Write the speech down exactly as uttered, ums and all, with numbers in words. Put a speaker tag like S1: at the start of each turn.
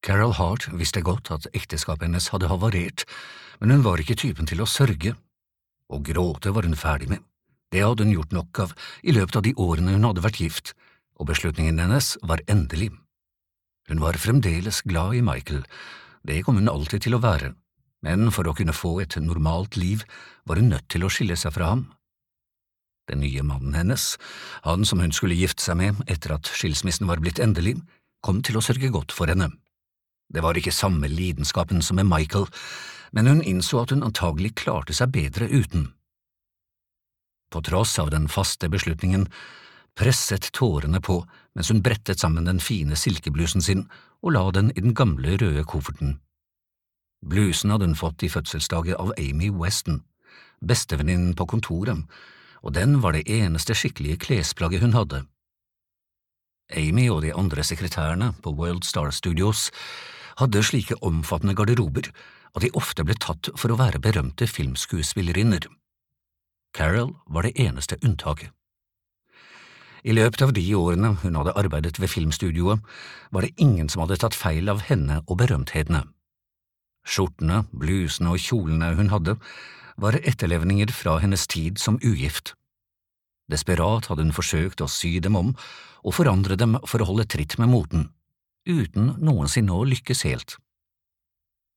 S1: Carol Hart visste godt at ekteskapet hennes hadde havarert, men hun var ikke typen til å sørge. Å gråte var hun ferdig med. Det hadde hun gjort nok av i løpet av de årene hun hadde vært gift, og beslutningen hennes var endelig. Hun var fremdeles glad i Michael, det kom hun alltid til å være, men for å kunne få et normalt liv var hun nødt til å skille seg fra ham. Den nye mannen hennes, han som hun skulle gifte seg med etter at skilsmissen var blitt endelig, kom til å sørge godt for henne. Det var ikke samme lidenskapen som med Michael, men hun innså at hun antagelig klarte seg bedre uten. På tross av den faste beslutningen presset tårene på mens hun brettet sammen den fine silkeblusen sin og la den i den gamle røde kofferten. Blusen hadde hun fått i fødselsdagen av Amy Weston, bestevenninnen på kontoret, og den var det eneste skikkelige klesplagget hun hadde. Amy og de andre sekretærene på World Star Studios hadde slike omfattende garderober at de ofte ble tatt for å være berømte filmskuespillerinner. Carol var det eneste unntaket. I løpet av de årene hun hadde arbeidet ved filmstudioet, var det ingen som hadde tatt feil av henne og berømthetene. Skjortene, blusene og kjolene hun hadde, var etterlevninger fra hennes tid som ugift. Desperat hadde hun forsøkt å sy dem om og forandre dem for å holde tritt med moten, uten noensinne å lykkes helt.